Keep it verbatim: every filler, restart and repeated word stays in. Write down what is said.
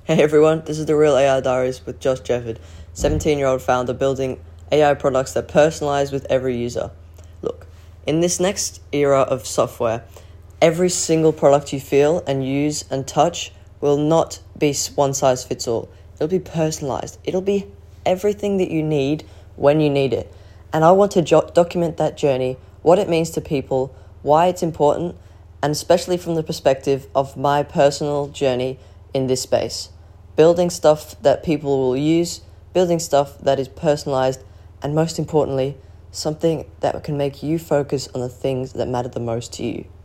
Hey everyone, this is the Real A I Diaries with Josh Jefford, seventeen-year-old founder building A I products that personalize with every user. Look, in this next era of software, every single product you feel and use and touch will not be one size fits all. It'll be personalized. It'll be everything that you need when you need it. And I want to jo- document that journey, what it means to people, why it's important, and especially from the perspective of my personal journey in this space. Building stuff that people will use, building stuff that is personalized, and most importantly, something that can make you focus on the things that matter the most to you.